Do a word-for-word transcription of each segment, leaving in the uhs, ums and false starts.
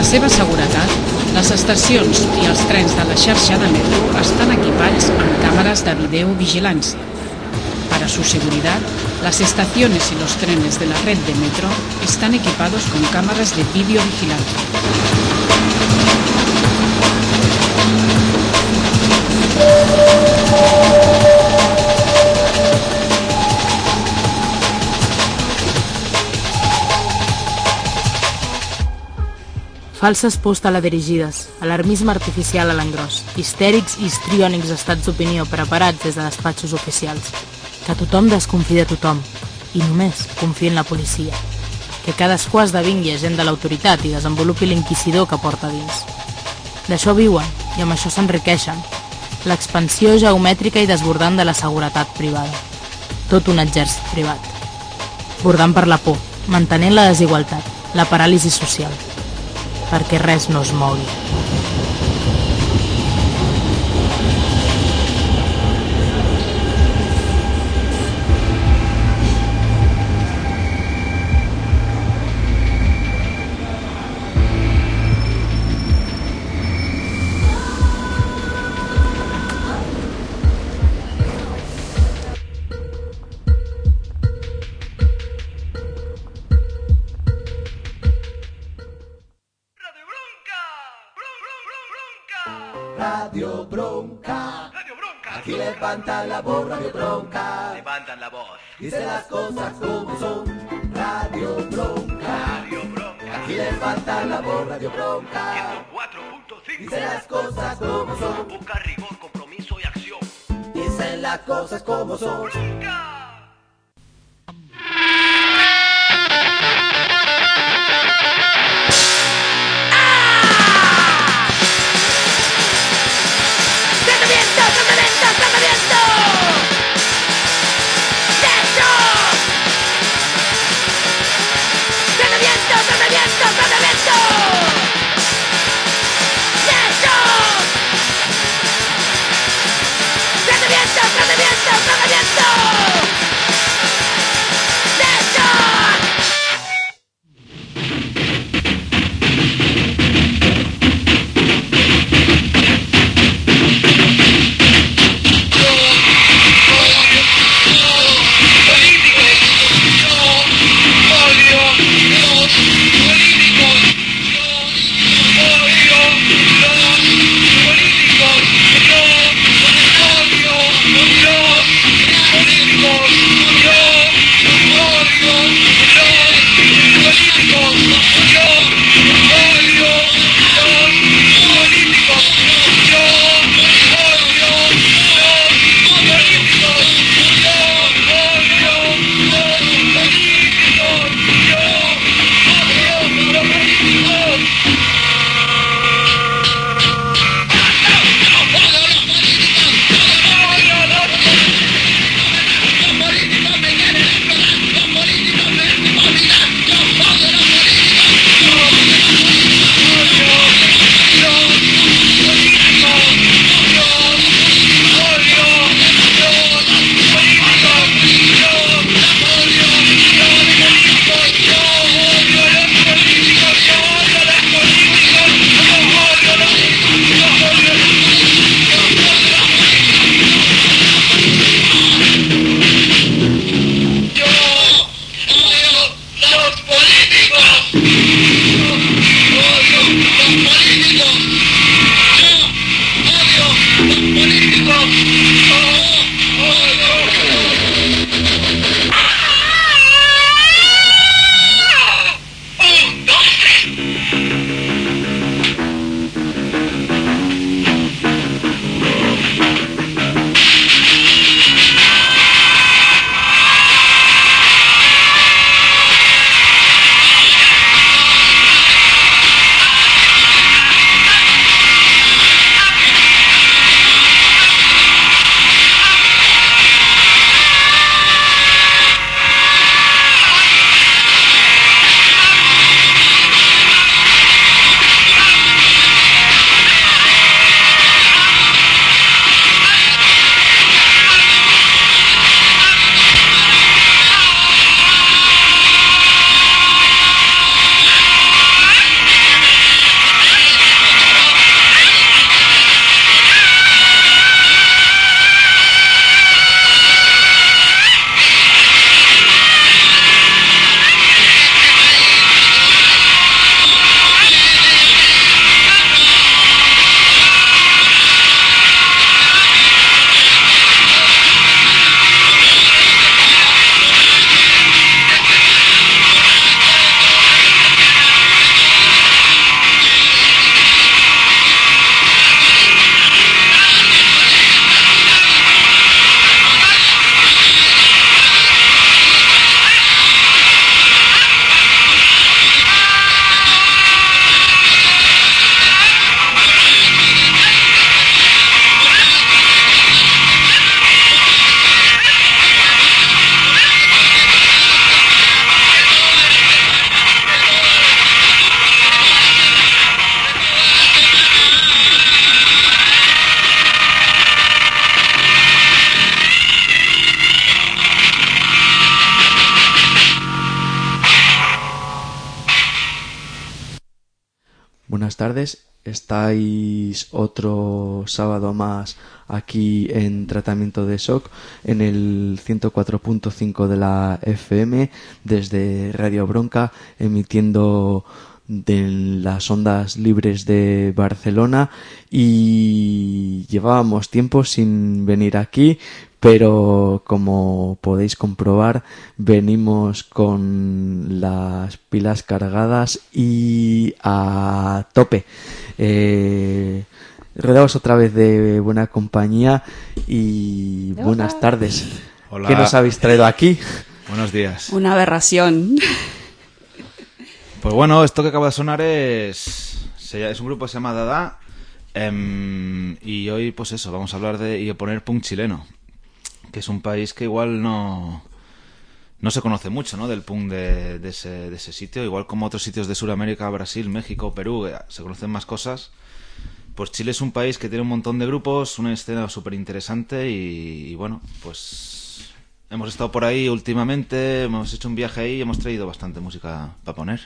seva seguretat, les estacions i els trens de la xarxa de metro estan equipats amb cámaras de videovigilància. Para su seguridad, las estaciones y los trenes de la red de metro están equipados con cámaras de videovigilancia. Falses pors teledirigides, alarmisme artificial a l'engròs, histèrics i histriònics estats d'opinió preparats des de despatxos oficials. Que tothom desconfia de tothom, i només confia en la policia. Que cadascú esdevingui agent de l'autoritat i desenvolupi l'inquisidor que porta dins. D'això viuen, i amb això s'enriqueixen. L'expansió geomètrica i desbordant de la seguretat privada. Tot un exèrcit privat. Bordant per la por, mantenent la desigualtat, la paràlisi social. Perquè res no es mogui. Radio Bronca. Radio Bronca. Aquí levantan la voz, Radio Bronca. Levantan la voz. Dice las cosas como son. Radio Bronca. Radio Bronca. Aquí levantan la voz, Radio Bronca. ciento cuatro punto cinco. Dice las cosas como son. Busca rigor, compromiso y acción. Dicen las cosas como son. Bronca. ¡Tratamiento! ¡Tratamiento! ¡Tratamiento! tardes. Estáis otro sábado más aquí en Tratamiento de Shock en el ciento cuatro punto cinco de la F M desde Radio Bronca, emitiendo de las ondas libres de Barcelona, y llevábamos tiempo sin venir aquí, pero como podéis comprobar venimos con las pilas cargadas y a tope. Eh, rodeados otra vez de buena compañía y Hola. Buenas tardes. Hola. ¿Qué nos habéis traído aquí? Buenos días. Una aberración. Pues bueno, esto que acaba de sonar es se- es un grupo que se llama Dada, em, y hoy pues eso, vamos a hablar de y a poner punk chileno, que es un país que igual no no se conoce mucho, ¿no? Del punk de, de ese de ese sitio, igual como otros sitios de Sudamérica, Brasil, México, Perú, eh, se conocen más cosas. Pues Chile es un país que tiene un montón de grupos, una escena súper interesante y, y bueno, pues hemos estado por ahí últimamente, hemos hecho un viaje ahí y hemos traído bastante música para poner.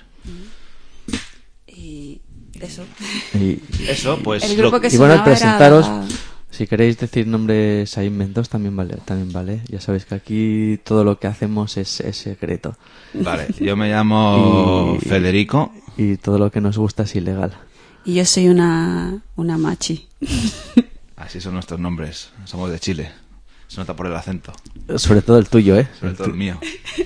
Y eso. Y, Eso, pues El grupo lo- que y bueno, al sonaba era presentaros, Dada. si queréis decir nombres ahí inventos, también vale, también vale. Ya sabéis que aquí todo lo que hacemos es, es secreto. Vale, yo me llamo Y- Federico. Y todo lo que nos gusta es ilegal. Y yo soy una, una machi. Así son nuestros nombres, somos de Chile. Se nota por el acento, Sobre todo el tuyo, ¿eh? sobre todo el mío.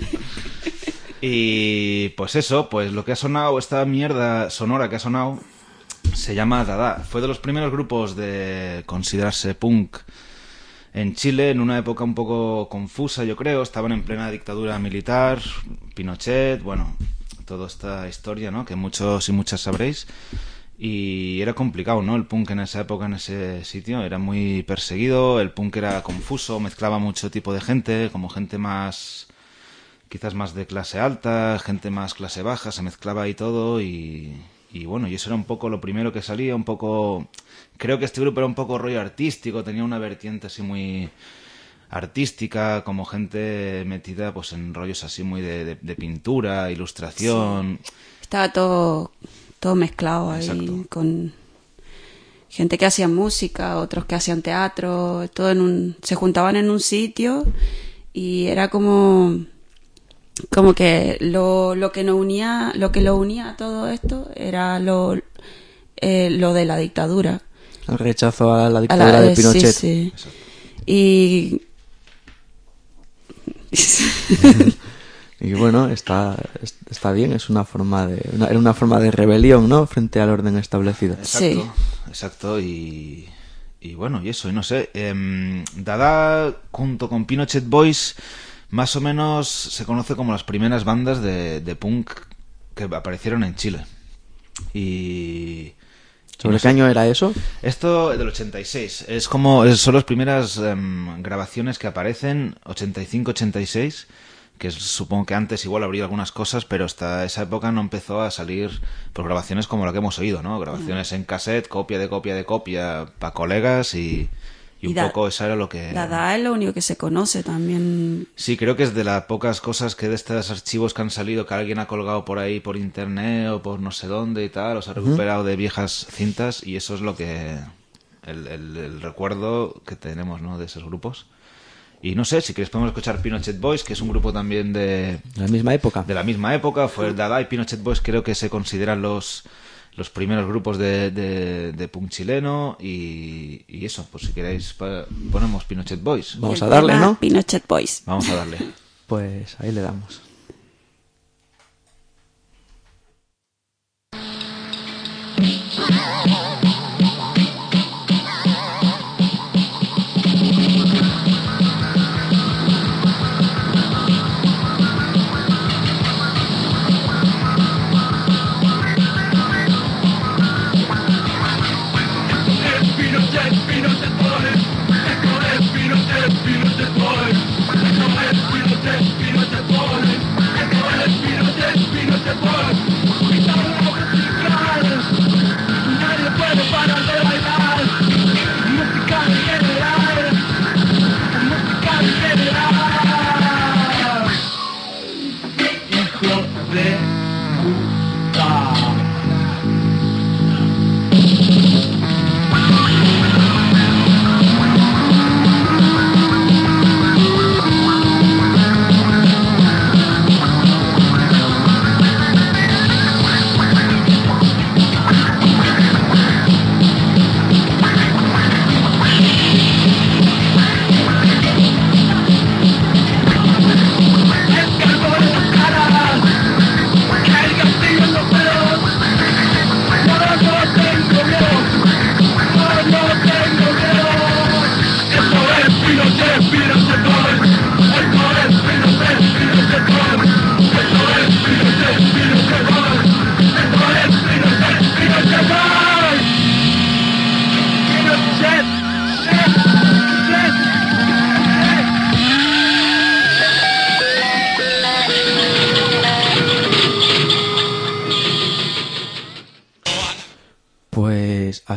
Y pues eso, pues lo que ha sonado, esta mierda sonora que ha sonado, se llama Dada. Fue de los primeros grupos de considerarse punk en Chile, en una época un poco confusa, yo creo. Estaban en plena dictadura militar, Pinochet, bueno, toda esta historia, ¿no? Que muchos y muchas sabréis. Y era complicado, ¿no? El punk en esa época, en ese sitio, era muy perseguido. El punk era confuso, mezclaba mucho tipo de gente, como gente más, quizás más de clase alta, gente más clase baja, se mezclaba ahí todo y, y bueno, y eso era un poco lo primero que salía, un poco, creo que este grupo era un poco rollo artístico, tenía una vertiente así muy artística, como gente metida pues en rollos así muy de, de, de pintura, ilustración. Estaba todo, todo mezclado ahí. Exacto. Con gente que hacía música, otros que hacían teatro. Todo en un, se juntaban en un sitio y era como... como que lo, lo que nos unía, lo que lo unía a todo esto era lo, eh, lo de la dictadura. El rechazo a la A dictadura la- de eh, Pinochet. Sí, sí. Y Y bueno, está, está bien, es una forma de, una, era una forma de rebelión, ¿no? Frente al orden establecido. Exacto, Sí. exacto, y, y bueno, y eso, y no sé, em, Dada junto con Pinochet Boys, más o menos se conoce como las primeras bandas de, de punk que aparecieron en Chile. Y... ¿Sobre y no qué sé, año era eso? esto del ochenta y seis, es como, es- son las primeras em, grabaciones que aparecen, ochenta y cinco ochenta y seis, que es- supongo que antes igual habría algunas cosas, pero hasta esa época no empezó a salir pues, grabaciones como la que hemos oído, ¿no? Grabaciones en cassette, copia de copia de copia para colegas y, y un Y da- poco eso era lo que... Dada es lo único que se conoce también. Sí, creo que es de las pocas cosas que de estos archivos que han salido, que alguien ha colgado por ahí por internet o por no sé dónde y tal, los ha recuperado de viejas cintas y eso es lo que... El, el- el recuerdo que tenemos, ¿no? De esos grupos. Y no sé, si queréis podemos escuchar Pinochet Boys, que es un grupo también de, ¿De la misma época? de la misma época. Fue el Dada y Pinochet Boys, creo que se consideran los, los primeros grupos de, de, de punk chileno. Y, y eso, pues si queréis pa- ponemos Pinochet Boys. Vamos Y el a darle, tema ¿no? Pinochet Boys. Vamos a darle. Pues ahí le damos. Pinochet, Pinochet Boys. Esto es Pinochet, Pinochet Boys. Esto es Pinochet, Pinochet Boys.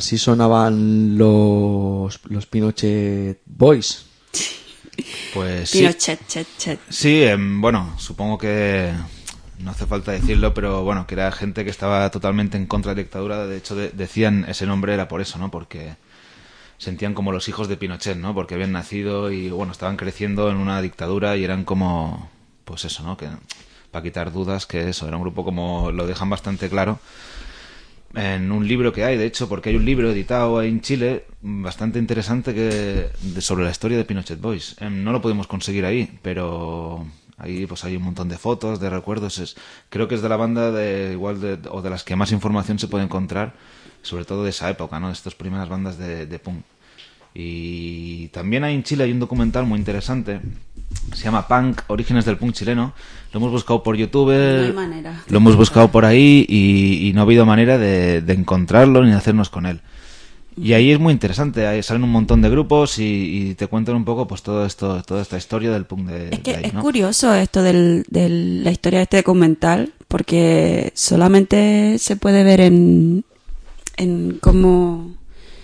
así sonaban los, los Pinochet Boys. Pues sí. Pinochet, chet, chet. Sí, eh, bueno, supongo que no hace falta decirlo, pero bueno, que era gente que estaba totalmente en contra de la dictadura. De hecho, de, decían ese nombre era por eso, ¿no? Porque sentían como los hijos de Pinochet, ¿no? Porque habían nacido y, bueno, estaban creciendo en una dictadura y eran como, pues eso, ¿no? Que para quitar dudas, que eso, era un grupo como, lo dejan bastante claro en un libro que hay, de hecho, porque hay un libro editado ahí en Chile bastante interesante que de, sobre la historia de Pinochet Boys. Eh, no lo podemos conseguir ahí, pero ahí pues hay un montón de fotos, de recuerdos. Es, creo que es de la banda de igual de, o de las que más información se puede encontrar, sobre todo de esa época, ¿no? De estas primeras bandas de, de punk. Y también hay en Chile hay un documental muy interesante, se llama Punk, Orígenes del Punk Chileno. Lo hemos buscado por YouTube, No hay manera. lo hemos buscado por ahí y, y no ha habido manera de, de encontrarlo ni de hacernos con él. Y ahí es muy interesante, ahí salen un montón de grupos y, y te cuentan un poco pues todo esto, toda esta historia del punk de, Es que de ahí, es ¿no? curioso esto de del, la historia de este documental, porque solamente se puede ver en, en como...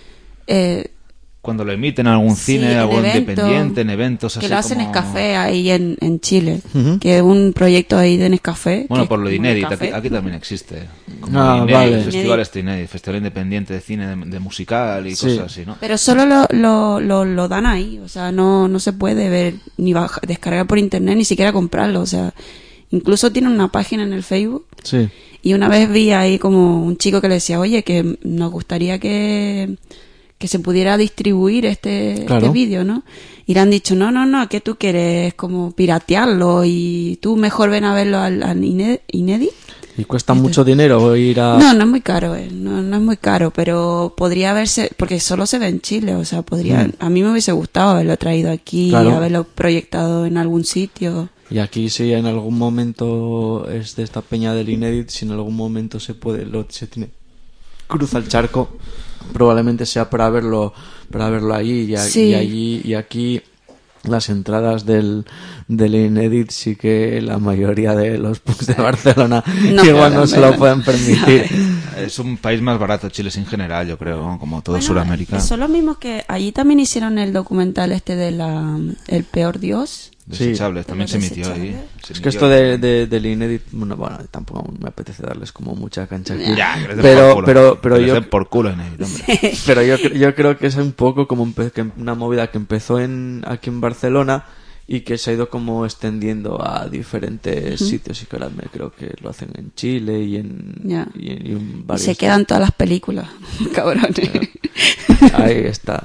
Eh, Cuando lo emiten en algún Sí, cine, en algo evento, independiente, en eventos así que lo hacen como... en Nescafé ahí en, en Chile, Ujú. que es un proyecto ahí de Nescafé. Bueno, que por es lo de como Inédit, café. aquí, aquí también existe. Como Ah, Inédit, vale. Festival este Inédit, Festival Independiente de Cine, de, de musical y Sí. cosas así, ¿no? Pero solo lo, lo, lo, lo dan ahí, o sea, no, no se puede ver ni baja, descargar por internet, ni siquiera comprarlo, o sea, incluso tienen una página en el Facebook. Sí. Y una vez vi ahí como un chico que le decía, oye, que nos gustaría que, que se pudiera distribuir este, Claro. este vídeo, ¿no? Y le han dicho, no, no, no, ¿qué tú quieres? Como piratearlo y tú mejor ven a verlo al, al Ine- Inédit. Y cuesta mucho dinero ir a... No, no es muy caro, eh. no, no es muy caro, pero podría verse, porque solo se ve en Chile, o sea, podría, Mm. a mí me hubiese gustado haberlo traído aquí, Claro. haberlo proyectado en algún sitio. Y aquí si en algún momento es de esta peña del Inédit, si en algún momento se puede, lo, se tiene, cruza el charco, probablemente sea para verlo, para verlo allí y, a- Sí. y allí y aquí las entradas del, del Inédit sí que la mayoría de los punks de Barcelona No igual no pueden se lo verlo. pueden permitir. Es un país más barato, Chile en general, yo creo, ¿no? Como todo Bueno, Sudamérica. Son los mismos que allí también hicieron el documental este de la El Peor Dios. Desechables, Sí. también se emitió ahí. Desechables. Se Es que emitió esto de, ahí. de, del Inédit, bueno, bueno, tampoco me apetece darles como mucha cancha aquí. Ya, que les den pero, por culo. pero, pero Que les yo, den por culo en el hombre. pero yo, cre- yo creo que es un poco como empe- que una movida que empezó en, aquí en Barcelona y que se ha ido como extendiendo a diferentes sitios y que ahora me creo que lo hacen en Chile y en, Ya. y en, y en Y varios se quedan todas las películas, cabrones. sitios. Ahí está.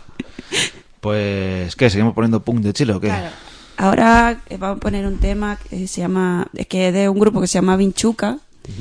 Pues, ¿qué? ¿Seguimos poniendo punk de Chile o qué? Claro. Ahora eh, vamos a poner un tema que se llama, es que es de un grupo que se llama Vinchuca,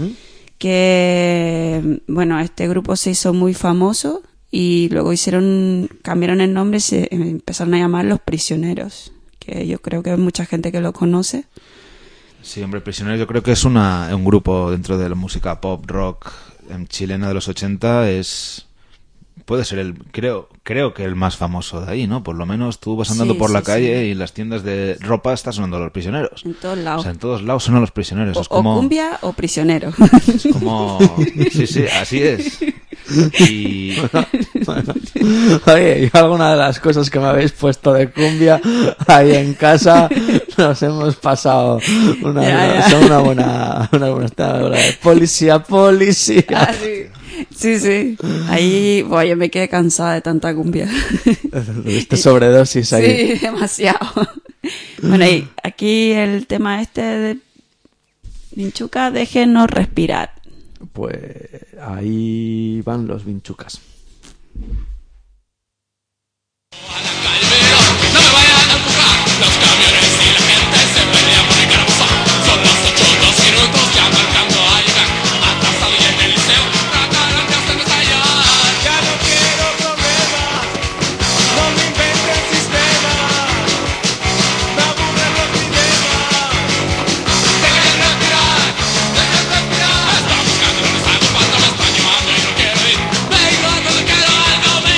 que, bueno, este grupo se hizo muy famoso y luego hicieron, cambiaron el nombre y se empezaron a llamar Los Prisioneros, que yo creo que hay mucha gente que lo conoce. Sí, hombre, Prisioneros yo creo que es una, un grupo dentro de la música pop, rock em, chilena de los ochenta, es... Puede ser el, creo, creo que el más famoso de ahí, ¿no? Por lo menos tú vas andando Sí, por la sí, calle sí. y en las tiendas de ropa está sonando Los Prisioneros. En todos O lados. sea, en todos lados suenan Los Prisioneros. O, es como... o cumbia o prisionero. Es como... Sí, sí, así es. Y... Bueno, oye, yo alguna de las cosas que me habéis puesto de cumbia ahí en casa nos hemos pasado una, Ya, ya. son una buena una buena una buena- policía, policía. Ah, sí. Sí, sí. Ahí, bueno, yo me quedé cansada de tanta cumbia. Este sobredosis ahí. Sí, demasiado. Bueno, y aquí el tema este de Vinchuca, déjenos respirar. Pues ahí van los vinchucas. No me vayan a empujar, los camiones y la gente se pelean por mi carabuza. Son las ocho, dos minutos ya marcando a llegar. Atrasado y en el liceo, tratarán de hacerme estallar. Ya no quiero problemas, no me inventen sistemas. Me aburren los dilemas. Dejen respirar, dejen respirar. Está buscando dónde está ocupando el español y no quiero ir. Me digo donde quiero algo, me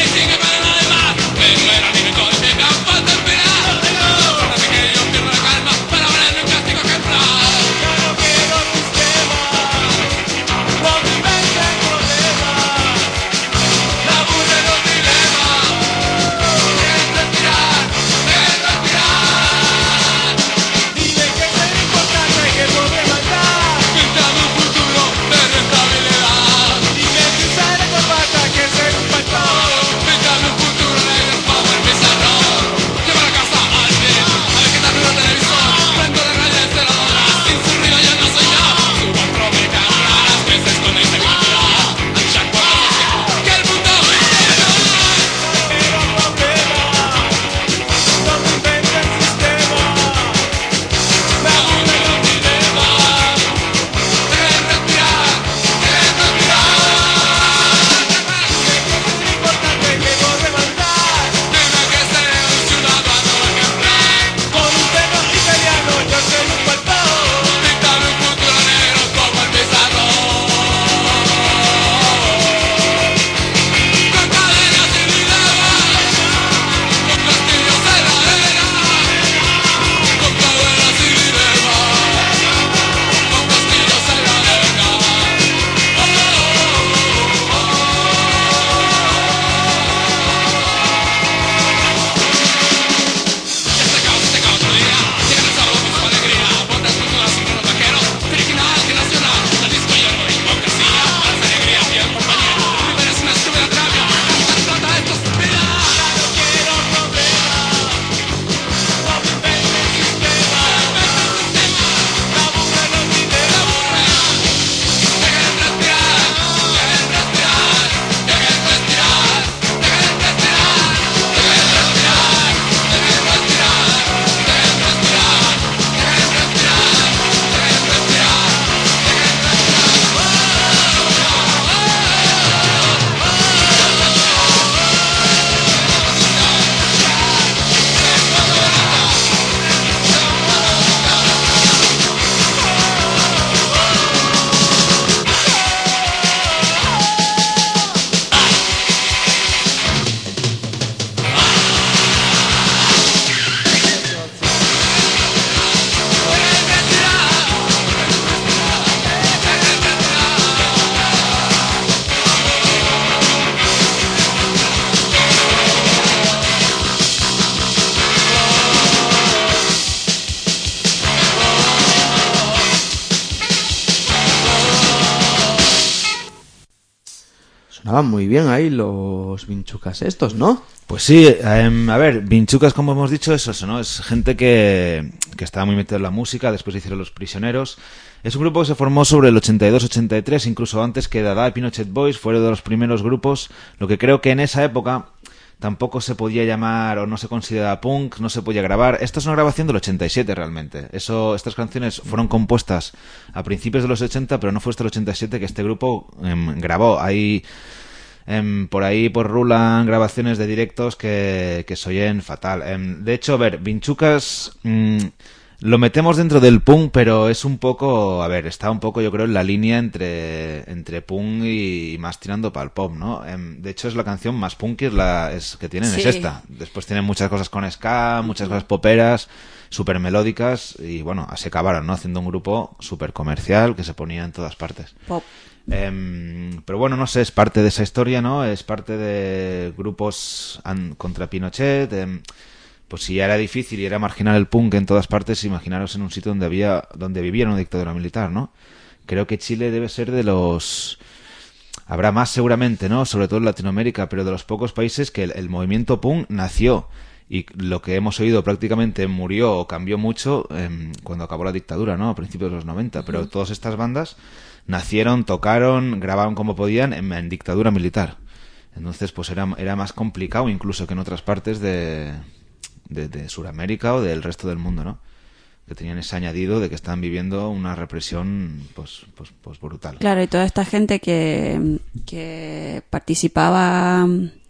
estaban muy bien ahí los vinchucas estos, ¿no? Pues sí, eh, a ver, vinchucas, como hemos dicho, es eso, ¿no? Es gente que, que estaba muy metida en la música, después hicieron Los Prisioneros. Es un grupo que se formó sobre el ochenta y dos ochenta y tres, incluso antes que Dada y Pinochet Boys, fueron de los primeros grupos, lo que creo que en esa época tampoco se podía llamar o no se considera punk, no se podía grabar. Esto es una grabación del ochenta y siete realmente. Eso, estas canciones fueron compuestas a principios de los ochenta, pero no fue hasta el ochenta y siete que este grupo eh, grabó. Hay eh, por ahí pues rulan grabaciones de directos que, que se oyen fatal. Eh, de hecho, a ver, Vinchucas mmm, lo metemos dentro del punk, pero es un poco, a ver, está un poco yo creo en la línea entre entre punk y, y más tirando para el pop, ¿no? Eh, de hecho es la canción más punky es la es que tienen, sí. Es esta. Después tienen muchas cosas con ska, muchas cosas poperas, súper melódicas y bueno, así acabaron, ¿no? Haciendo un grupo súper comercial que se ponía en todas partes. Pop. Eh, pero bueno, no sé, es parte de esa historia, ¿no? Es parte de grupos an- contra Pinochet. Eh, pues si ya era difícil y era marginal el punk en todas partes, imaginaros en un sitio donde había donde vivía una dictadura militar, ¿no? Creo que Chile debe ser de los... Habrá más seguramente, ¿no? Sobre todo en Latinoamérica, pero de los pocos países que el, el movimiento punk nació. Y lo que hemos oído prácticamente murió o cambió mucho eh, cuando acabó la dictadura, ¿no? A principios de los noventa. Pero uh-huh. Todas estas bandas nacieron, tocaron, grababan como podían en, en dictadura militar. Entonces, pues era, era más complicado incluso que en otras partes de... de, de Sudamérica o del resto del mundo, ¿no? Que tenían ese añadido de que están viviendo una represión pues, pues, pues brutal. Claro, y toda esta gente que, que participaba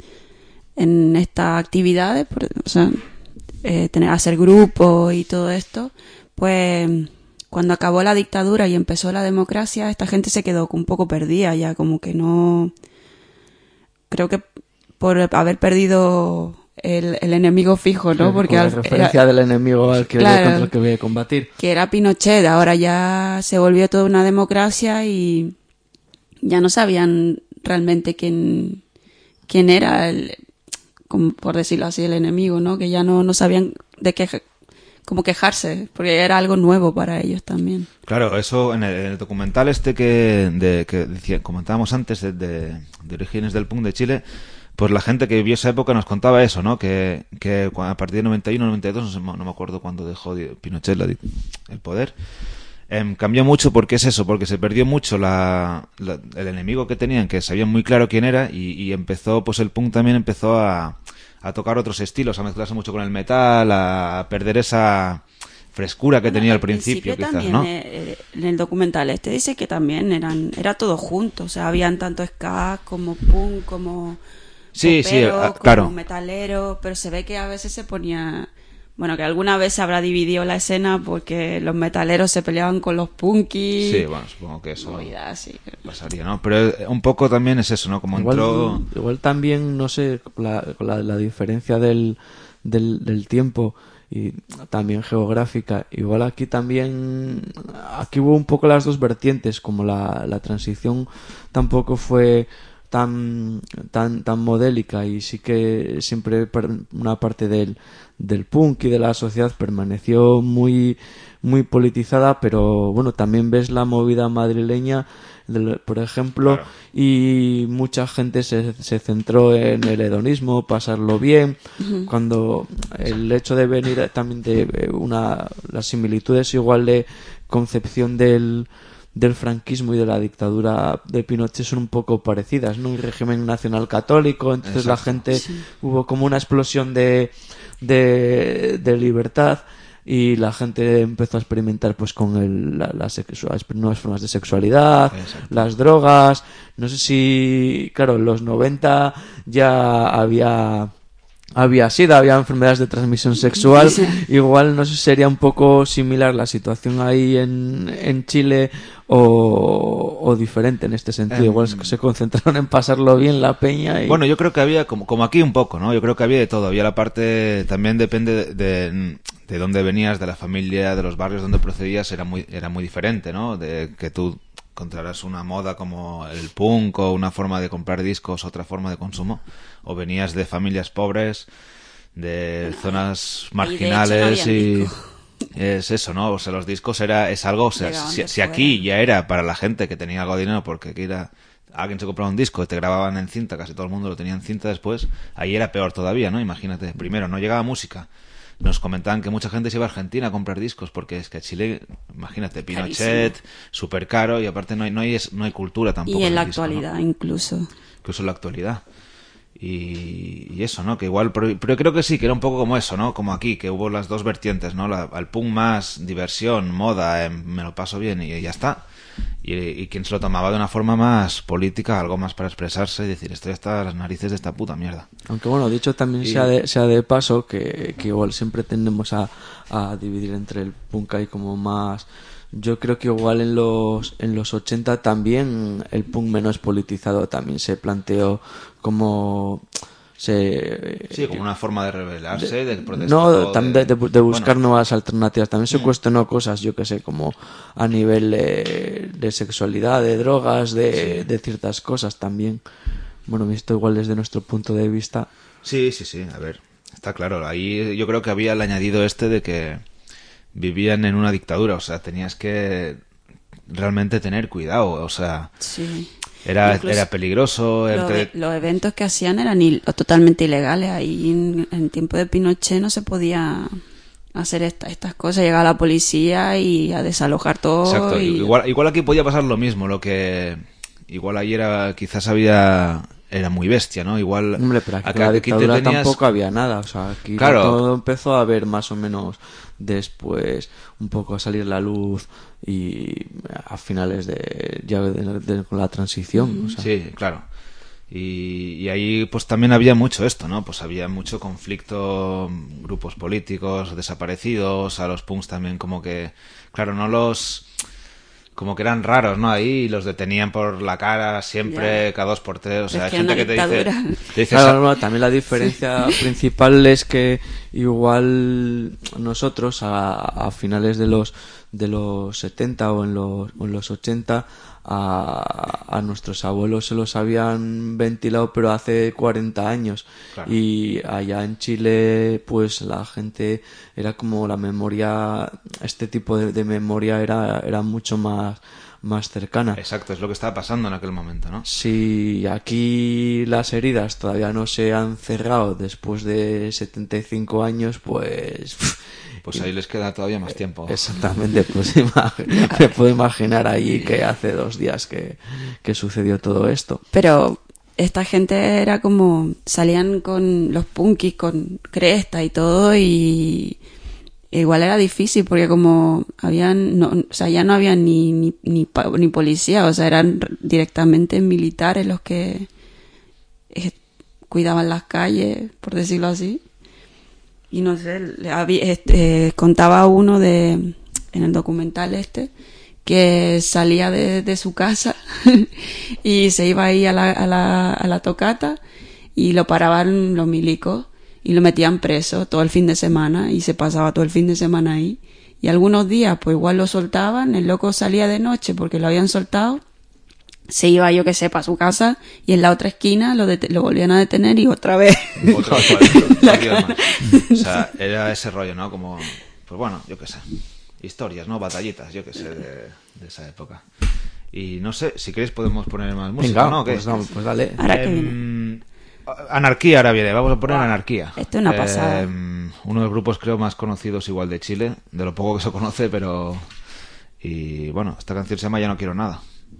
en estas actividades, por, o sea, eh, tener, hacer grupos y todo esto, pues cuando acabó la dictadura y empezó la democracia, esta gente se quedó un poco perdida ya, como que no... Creo que por haber perdido... El, el enemigo fijo, ¿no? Sí, porque la al, referencia era, del enemigo al que claro, contra el que voy a combatir. Que era Pinochet, ahora ya se volvió toda una democracia y ya no sabían realmente quién quién era el, como por decirlo así, el enemigo, ¿no? Que ya no, no sabían de qué como quejarse, porque era algo nuevo para ellos también. Claro, eso en el, en el documental este que de, que decía, comentábamos antes de, de, de Orígenes del Punk de Chile. Pues la gente que vivió esa época nos contaba eso, ¿no? Que, que a partir de noventa y uno, noventa y dos, no, sé, no me acuerdo cuándo dejó Pinochet la, el poder, eh, cambió mucho porque es eso, porque se perdió mucho la, la, el enemigo que tenían, que sabían muy claro quién era, y, y empezó, pues el punk también empezó a, a tocar otros estilos, a mezclarse mucho con el metal, a perder esa frescura que bueno, tenía al principio, principio quizás, también, ¿no? Eh, en el documental este dice que también eran era todo junto, o sea, habían tanto ska como punk, como... Sí, popero, sí, uh, claro. Metalero, pero se ve que a veces se ponía... Bueno, que alguna vez se habrá dividido la escena porque los metaleros se peleaban con los punkis. Sí, bueno, supongo que eso movida, sí. pasaría, ¿no? Pero un poco también es eso, ¿no? Como igual, entró... Igual también, no sé, la, la, la diferencia del, del, del tiempo y también geográfica. Igual aquí también... Aquí hubo un poco las dos vertientes, como la, la transición tampoco fue... tan tan tan modélica y sí que siempre una parte del del punk y de la sociedad permaneció muy muy politizada, pero bueno, también ves la movida madrileña, del, por ejemplo, claro. Y mucha gente se, se centró en el hedonismo, pasarlo bien, uh-huh. Cuando el hecho de venir también de una las similitudes igual de concepción del del franquismo y de la dictadura de Pinochet son un poco parecidas, ¿no? Un régimen nacional católico, entonces exacto. La gente sí. Hubo como una explosión de, de de libertad y la gente empezó a experimentar pues con el, la, las nuevas formas de sexualidad, exacto. Las drogas, no sé si, claro, en los noventa ya había había sida, había enfermedades de transmisión sexual, sí. Igual no sé, sería un poco similar la situación ahí en, en Chile o, o diferente en este sentido, um, igual se concentraron en pasarlo bien la peña y... Bueno, yo creo que había, como, como aquí un poco, ¿no? Yo creo que había de todo, había la parte, también depende de, de, de dónde venías, de la familia, de los barrios donde procedías, era muy, era muy diferente, ¿no? De que tú encontrarás una moda como el punk o una forma de comprar discos, otra forma de consumo, o venías de familias pobres, de zonas marginales y, de hecho, no y es eso, ¿no? O sea, los discos era es algo, o sea, si, si aquí ya era para la gente que tenía algo de dinero porque aquí era alguien se compraba un disco y te grababan en cinta, casi todo el mundo lo tenía en cinta después, ahí era peor todavía, ¿no? Imagínate, primero, no llegaba música. Nos comentaban que mucha gente se iba a Argentina a comprar discos porque es que Chile, imagínate, Pinochet, súper caro y aparte no hay, no hay, no hay cultura tampoco. Y en la disco, actualidad, ¿no? incluso. Incluso en la actualidad. Y, y eso, ¿no? Que igual, pero, pero creo que sí, que era un poco como eso, ¿no? Como aquí, que hubo las dos vertientes, ¿no? La, al punk más diversión, moda, eh, me lo paso bien y ya está. Y, y quien se lo tomaba de una forma más política, algo más para expresarse y decir, estoy hasta las narices de esta puta mierda. Aunque bueno, dicho también Y... sea, de, sea de paso, que, que igual siempre tendemos a, a dividir entre el punk y como más... Yo creo que igual en los en los ochenta también el punk menos politizado también se planteó como... Se, sí, como una forma de rebelarse, de, de protestar. No, también de, de, de buscar bueno. nuevas alternativas. También se cuestionó cosas, yo que sé, como a nivel de, de sexualidad, de drogas, de, sí. de ciertas cosas también. Bueno, visto igual desde nuestro punto de vista. Sí, sí, sí, a ver, está claro. Ahí yo creo que había el añadido este de que vivían en una dictadura, o sea, tenías que realmente tener cuidado, o sea... Sí. Era, era peligroso. Los, entre... los eventos que hacían eran il, totalmente ilegales. Ahí en, en tiempo de Pinochet no se podía hacer esta, estas cosas. Llegaba la policía y a desalojar todo. Exacto. Y... Igual, igual aquí podía pasar lo mismo. Lo que igual ahí era, quizás había... Era muy bestia, ¿no? Igual... Hombre, pero aquí, aquí la dictadura tenías... tampoco había nada. O sea, aquí claro. todo empezó a haber más o menos después un poco a salir la luz y a finales de ya de, de, de la transición. Mm-hmm. O sea. Sí, claro. Y, y ahí pues también había mucho esto, ¿no? Pues había mucho conflicto, grupos políticos desaparecidos, a los punks también como que... Claro, no los... como que eran raros, ¿no? Ahí y los detenían por la cara siempre, yeah. cada dos por tres. O sea, hay que gente que te dice... Te dice claro, no, también la diferencia sí. principal es que igual nosotros a, a finales de los de los setenta o en los, o en los ochenta a, a nuestros abuelos se los habían ventilado pero hace cuarenta años. Claro. Y allá en Chile pues la gente era como la memoria, este tipo de, de memoria era, era mucho más más cercana. Exacto, es lo que estaba pasando en aquel momento, ¿no? Si aquí las heridas todavía no se han cerrado después de setenta y cinco años, pues... Pues ahí les queda todavía más tiempo. Exactamente, pues me puedo imaginar ahí que hace dos días que, que sucedió todo esto. Pero esta gente era como... salían con los punkis, con cresta y todo y... igual era difícil porque como habían, no, o sea, ya no había ni, ni, ni, ni policía, o sea, eran directamente militares los que eh, cuidaban las calles, por decirlo así. Y no sé, había, este, contaba uno de, en el documental este, que salía de, de su casa y se iba ahí a la, a la, a la tocata y lo paraban los milicos. Y lo metían preso todo el fin de semana y se pasaba todo el fin de semana ahí. Y algunos días pues igual lo soltaban, el loco salía de noche porque lo habían soltado, se iba yo que sé para su casa y en la otra esquina lo, det- lo volvían a detener y otra vez. Otra vez, la cara. O sea, era ese rollo, ¿no? Como, pues bueno, yo qué sé, historias, ¿no? Batallitas, yo qué sé, de, de esa época. Y no sé, si queréis podemos poner más música, Venga, ¿no? Pues, vamos, pues dale. Ahora que eh, viene. Anarquía ahora viene, vamos a poner Anarquía. Esto es una pasada. Eh, uno de los grupos creo más conocidos igual de Chile, de lo poco que se conoce, pero... Y bueno, esta canción se llama Ya no quiero nada.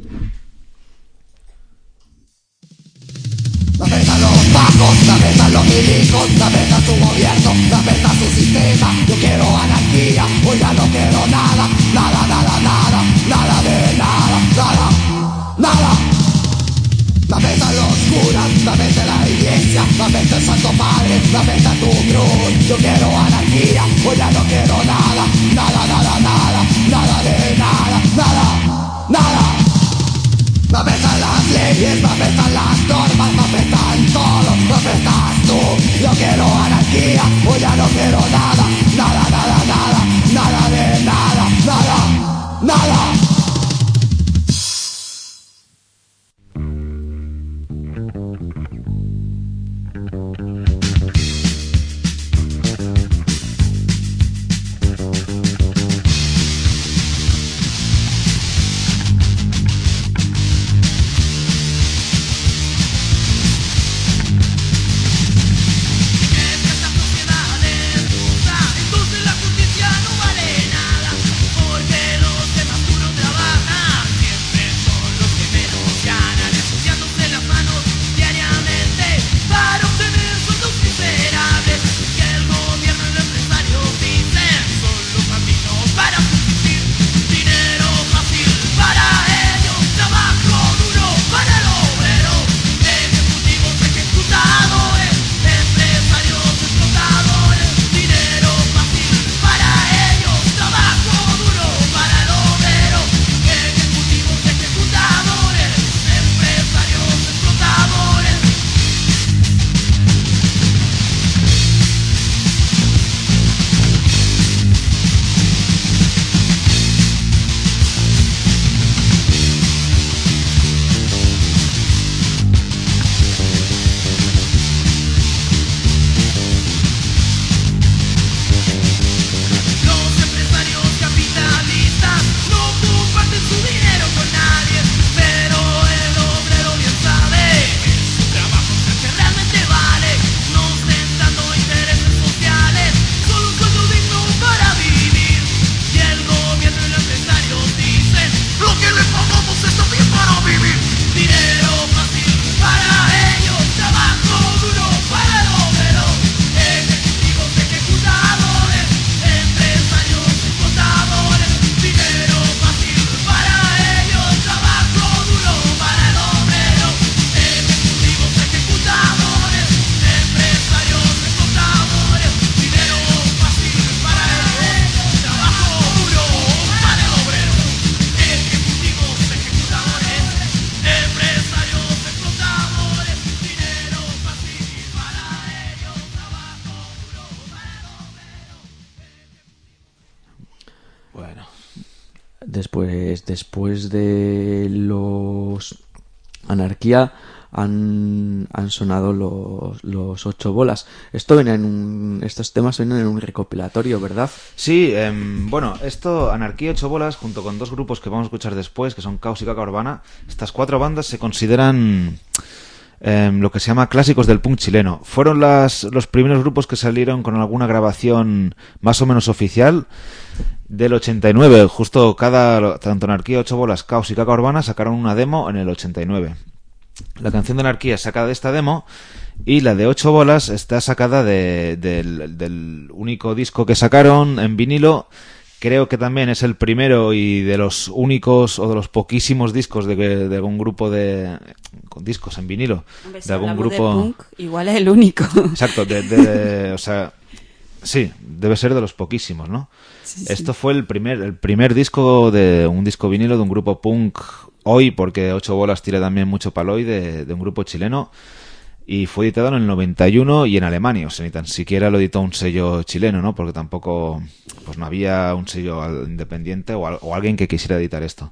La pesa los pacos, la pesa los milicos, la pesa su gobierno, la pesa su sistema. Yo quiero anarquía, hoy ya no quiero nada, nada, nada, nada, nada de nada, nada, nada. La pesa los curas, la pesa la iglesia, la pesa el Santo Padre, la pesa tu cruz. Yo quiero anarquía, hoy ya no quiero nada, nada, nada, nada, nada de nada, nada, nada. Me apestan las leyes, me apestan las normas, me apestan todos, me apestas tú. Yo quiero anarquía, hoy ya no quiero nada, nada, nada, nada, nada de nada, nada, nada. Bueno. Después, después de los Anarquía han, han sonado los, los ocho bolas. Esto viene en un, estos temas vienen en un recopilatorio, ¿verdad? Sí, eh, bueno, esto, Anarquía ocho bolas, junto con dos grupos que vamos a escuchar después, que son Caos y Caca Urbana, estas cuatro bandas se consideran eh, lo que se llama clásicos del punk chileno. Fueron las, los primeros grupos que salieron con alguna grabación más o menos oficial. Del ochenta y nueve, justo cada, tanto Anarquía, ocho bolas, Caos y Caca Urbana sacaron una demo en el ochenta y nueve. La canción de Anarquía es sacada de esta demo y la de ocho bolas está sacada de, de, del, del único disco que sacaron en vinilo. Creo que también es el primero y de los únicos o de los poquísimos discos de, de algún grupo de con discos en vinilo. Hombre, si de algún hablamos grupo de punk, igual es el único. Exacto, de, de, de, o sea, sí, debe ser de los poquísimos, ¿no? Sí, Esto sí. fue el primer el primer disco de un disco vinilo de un grupo punk hoy, porque ocho bolas tira también mucho palo hoy, de, de un grupo chileno, y fue editado en el noventa y uno y en Alemania, o sea, ni tan siquiera lo editó un sello chileno, ¿no? Porque tampoco, pues no había un sello independiente o, al, o alguien que quisiera editar esto.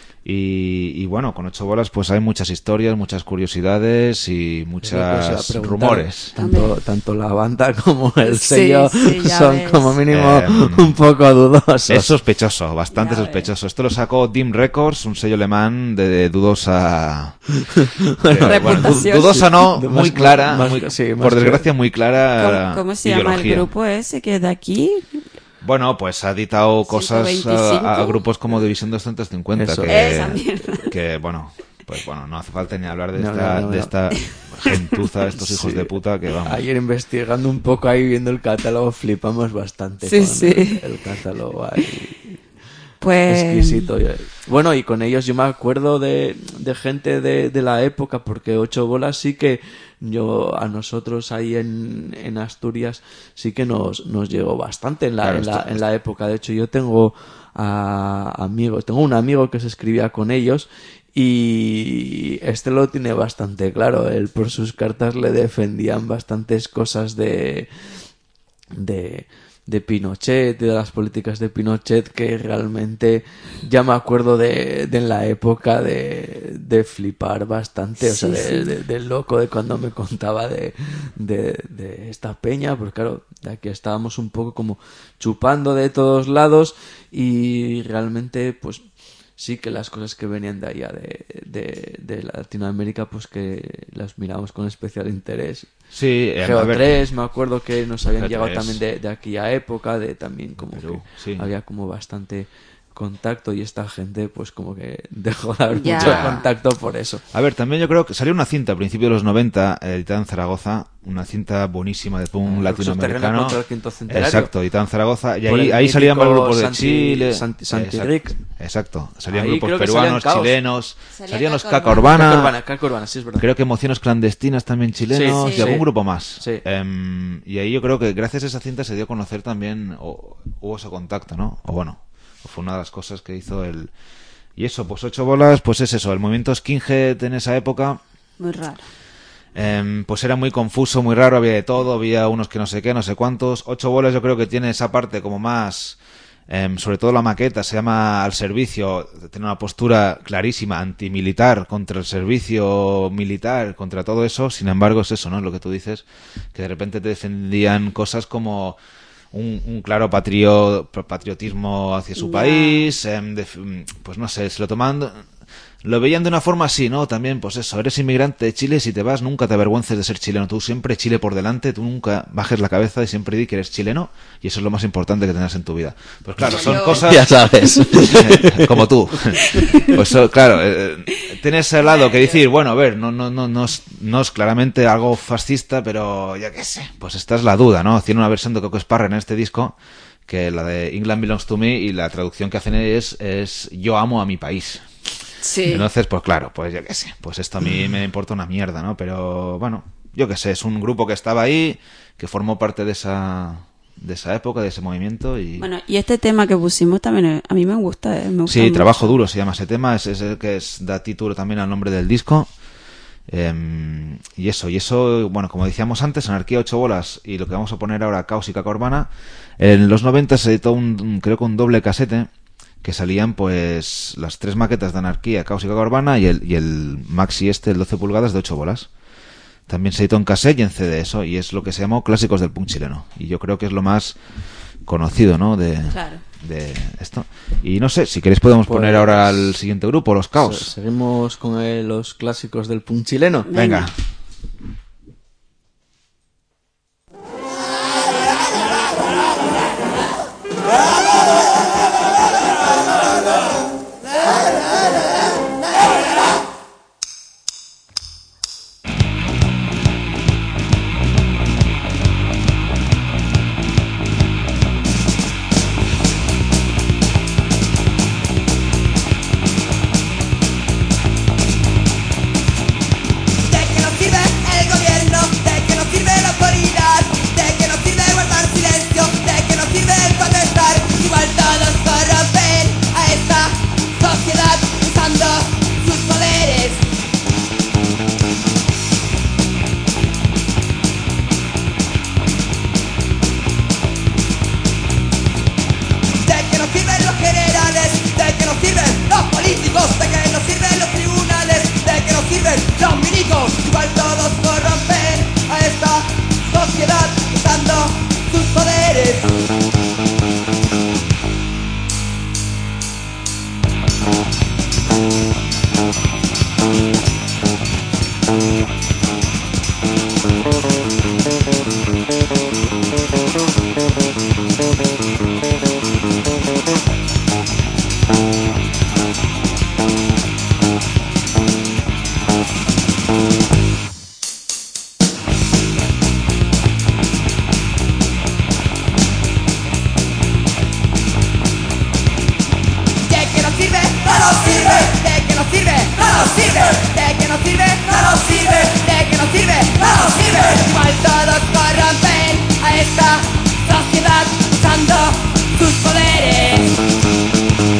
Y, y bueno, con ocho bolas pues hay muchas historias, muchas curiosidades y muchos rumores. Tanto, tanto la banda como el Sí, sello sí, ya son ves. como mínimo Eh, un poco dudosos. Es sospechoso, bastante Ya sospechoso. Esto lo sacó Dim Records, un sello alemán de, de dudosa... de- Reputación. du- dudosa no, De muy más- clara, más- muy- sí, más por que- desgracia muy clara. ¿Cómo, cómo se llama el ideología. grupo ese que es de aquí? Bueno, pues ha editado cosas ciento veinticinco. a, a grupos como División doscientos cincuenta. Eso. Que, Esa mierda. que, bueno, pues bueno, no hace falta ni hablar de No, esta, no, no, de no. esta gentuza, estos hijos Sí. de puta que vamos. Ayer investigando un poco ahí, viendo el catálogo, flipamos bastante Sí, con sí. El, el catálogo ahí. Pues... Exquisito. Bueno, y con ellos yo me acuerdo de, de gente de, de la época, porque ocho bolas sí que yo a nosotros ahí en, en Asturias sí que nos, nos llegó bastante en la, Claro, en, la, esto- en la época. De hecho, yo tengo a amigos, tengo un amigo que se escribía con ellos y este lo tiene bastante claro. Él por sus cartas le defendían bastantes cosas de... de de Pinochet y de las políticas de Pinochet, que realmente ya me acuerdo de, de en la época de, de flipar bastante, o sea, Sí, de, sí. de- de loco de cuando me contaba de, de, de esta peña, pues claro, de aquí estábamos un poco como chupando de todos lados y realmente pues sí que las cosas que venían de allá de, de, de Latinoamérica pues que las miramos con especial interés. Sí, eh, a Geo ver, tres, me acuerdo que nos habían Geo llegado tres. también de, de aquella época, de también como Perú, que sí. había como bastante contacto y esta gente pues como que dejó de haber Ya. mucho contacto por eso. A ver, también yo creo que salió una cinta a principios de los noventa, editada en Zaragoza, una cinta buenísima de punk Ah, latinoamericano. contra el quinto centenario. Exacto, editada en Zaragoza. Y Por ahí, el ahí salían mítico varios grupos de Santi- Chile. Santi- Santi Exacto, Rick. exacto. Salían Ahí grupos creo que peruanos, salían Caos. chilenos. Salía Salían los Caca Caca Urbana. Urbana. Caca Urbana, Caca Urbana, sí es verdad. Creo que Emociones Clandestinas también chilenos Sí, sí. y algún Sí. grupo más. Sí. Em, y ahí yo creo que gracias a esa cinta se dio a conocer también, o hubo ese contacto, ¿no? O bueno, fue una de las cosas que hizo el... Y eso, pues ocho bolas, pues es eso, el movimiento skinhead en esa época... Muy raro. Em, pues era muy confuso, muy raro, había de todo, había unos que no sé qué, no sé cuántos. Ocho bolas yo creo que tiene esa parte como más, em, sobre todo la maqueta, se llama Al Servicio, tiene una postura clarísima, antimilitar, contra el servicio militar, contra todo eso. Sin embargo es eso, ¿no? Lo que tú dices, que de repente te defendían cosas como un, un claro patrio, patriotismo hacia su Ya. país, em, de- pues no sé, se lo toman... Lo veían de una forma así, ¿no? También, pues eso, eres inmigrante de Chile, si te vas nunca te avergüences de ser chileno. Tú siempre Chile por delante, tú nunca bajes la cabeza y siempre di que eres chileno y eso es lo más importante que tengas en tu vida. Pues claro, son Yo- cosas... Ya sabes. como tú. Pues eso, claro, eh, tienes el lado que decir, bueno, a ver, no, no, no, no, es, no es claramente algo fascista, pero ya qué sé, pues esta es la duda, ¿no? Tiene una versión de Coco Sparrer en este disco, que la de England Belongs to Me, y la traducción que hacen es, es Yo amo a mi país. Sí. Entonces, pues claro, pues yo qué sé, pues esto a mí me importa una mierda, ¿no? Pero bueno, yo qué sé, es un grupo que estaba ahí, que formó parte de esa de esa época, de ese movimiento y... Bueno, y este tema que pusimos también eh, a mí me gusta. eh, me gusta Sí, mucho. Trabajo Duro se llama ese tema, es, es el que es, da título también al nombre del disco. Eh, y eso, y eso, bueno, como decíamos antes, Anarquía ocho bolas y lo que vamos a poner ahora, Caos y Caca Urbana. En los noventa se editó un, un creo que un doble casete que salían pues las tres maquetas de Anarquía, Caos y Caca Urbana y el, y el maxi este, el doce pulgadas de ocho bolas. También se editó en cassette y en C D eso, y es lo que se llamó Clásicos del Punk Chileno. Y yo creo que es lo más conocido, ¿no? De, Claro. de esto. Y no sé, si queréis podemos Pues- poner ahora al siguiente grupo, los Caos. Se- Seguimos con eh, los clásicos del punk chileno. Venga. ¿De qué nos sirve el gobierno? ¿De qué nos sirve la autoridad? ¿De qué nos sirve guardar silencio? ¿De qué nos sirve protestar? Igual todos corrompen a esta sociedad usando sus poderes. ¿De qué nos sirven los generales? ¿De qué nos sirven los políticos? ¿De qué nos sirven los tribunales? ¿De qué nos sirven los milicos? Igual todos corrompen a esta sociedad usando sus poderes. ¿De qué nos sirve? ¡No nos sirve! ¿De qué nos sirve? ¡No nos sirve! ¿De qué nos sirve? ¡No nos sirve! ¿De qué nos sirve? ¡No nos sirve! Igual todos corrompen a esta sociedad usando sus poderes.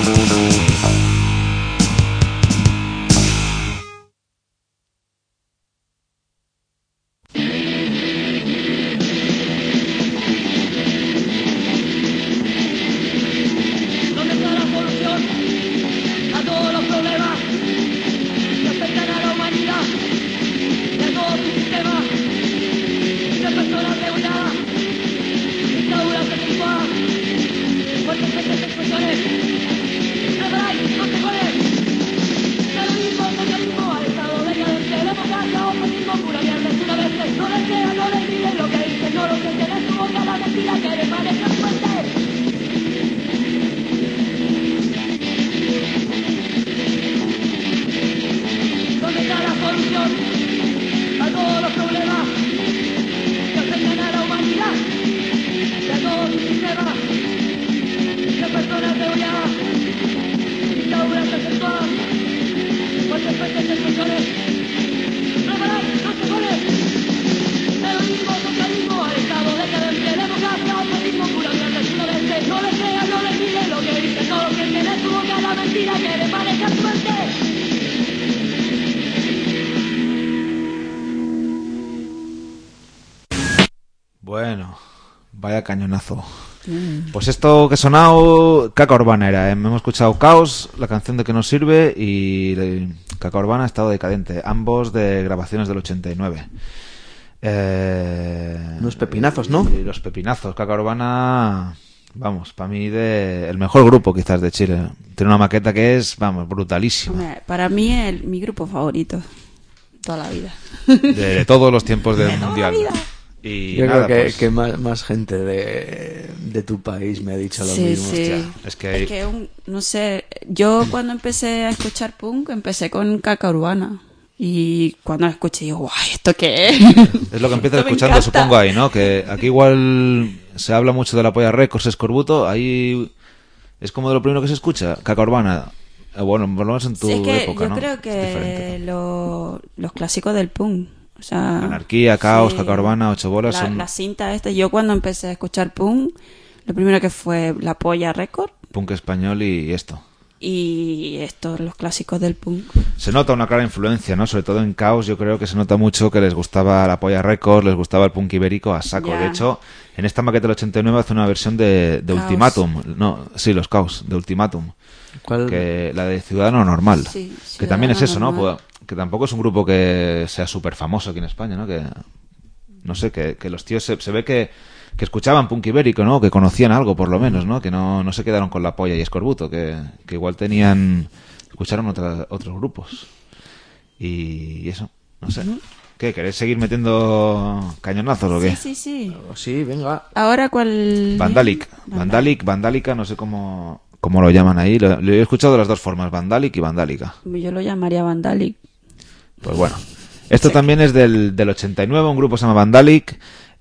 ¿Dónde está la solución a todos los problemas que afectan a la humanidad y a todo su sistema de personas reguladas, dictaduras sexuales, fuertes fuertes expresiones, rebelay, no te jodes, terrorismo, socialismo, al estado decadente, democracia, oportunismo, pura mierda, es una vez, no les crean, no les miren lo que dicen, no lo sienten en su boca, la mentira que les maneja su mente. ¿Dónde está la solución a todos los problemas que afectan a la humanidad y a todo su sistema de personas degolladas, dictaduras sexuales, fuertes fuertes expresiones, rebelay, no se jodes, terrorismo, socialismo, al estado decadente, democracia, oportunismo, pura mierda, es una vez, no les crean, no les miren lo que dicen, no lo sienten en su boca, la mentira que les maneja su mente. Bueno, vaya cañonazo. Pues esto que ha sonado, Caca Urbana era, ¿eh? Hemos escuchado Caos, la canción de Que nos sirve, y eh, Caca Urbana, Estado decadente, ambos de grabaciones del ochenta y nueve. Eh, Unos pepinazos, ¿no? y los pepinazos, Caca Urbana, vamos, para mí de, el mejor grupo quizás de Chile. Tiene una maqueta que es, vamos, brutalísima. Hombre, para mí es mi grupo favorito toda la vida. De, de todos los tiempos del De toda la mundial. vida. Y Yo nada, creo que, pues, que más, más gente de, de tu país me ha dicho lo Sí, mismo. sí. hostia. es que hay- Es que, un- no sé, yo cuando empecé a escuchar punk, empecé con Caca Urbana. Y cuando la escuché, digo, guay, ¿esto qué es? es lo que empiezas Esto me escuchando, encanta. supongo, ahí, ¿no? Que aquí igual se habla mucho de la Polla Records, Escorbuto, ahí es como de lo primero que se escucha, Caca Urbana. Eh, Bueno, por lo menos en tu Sí, es que época, yo ¿no? creo Es diferente. que lo- los clásicos del punk, o sea... Anarquía, Caos, sí. Caca Urbana, Ocho Bolas La, son la cinta esta, yo cuando empecé a escuchar punk, lo primero que fue La Polla Record, punk español y esto. y estos, los clásicos del punk. Se nota una clara influencia, ¿no? Sobre todo en Caos, yo creo que se nota mucho que les gustaba la Polla Records, les gustaba el punk ibérico a saco. Ya. De hecho, en esta maqueta del ochenta y nueve hace una versión de, de Caos. Ultimatum. No, sí, los Caos, de Ultimatum. ¿Cuál? Que la de Ciudadano Normal. Sí, que también es Ciudadano eso, ¿no? Normal. Pues, que tampoco es un grupo que sea súper famoso aquí en España, ¿no? Que, no sé, que, que los tíos se, se ve que, que escuchaban punk ibérico, ¿no? Que conocían algo, por lo menos, ¿no? Que no, no se quedaron con la Polla y Escorbuto, que, que igual tenían... Escucharon otra- otros grupos. Y eso, no sé. ¿Qué? ¿Queréis seguir metiendo cañonazos o qué? Sí, sí, sí. Sí, venga. Ahora, ¿cuál? Vandalic. Vandalic, Vandálica, no sé cómo, cómo lo llaman ahí. Lo, lo he escuchado de las dos formas, Vandalic y Vandálica. Yo lo llamaría Vandalic. Pues bueno. Esto también es del, del ochenta y nueve, un grupo se llama Vandalic.